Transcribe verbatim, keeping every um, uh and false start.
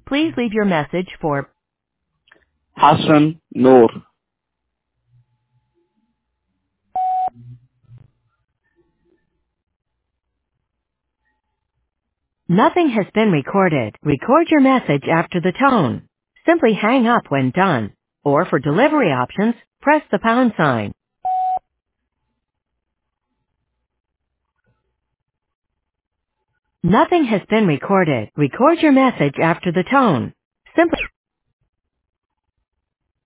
Please leave your message for Hassan Noor. Nothing has been recorded. Record your message after the tone. Simply hang up when done. Or for delivery options, press the pound sign. Nothing has been recorded. Record your message after the tone. Simply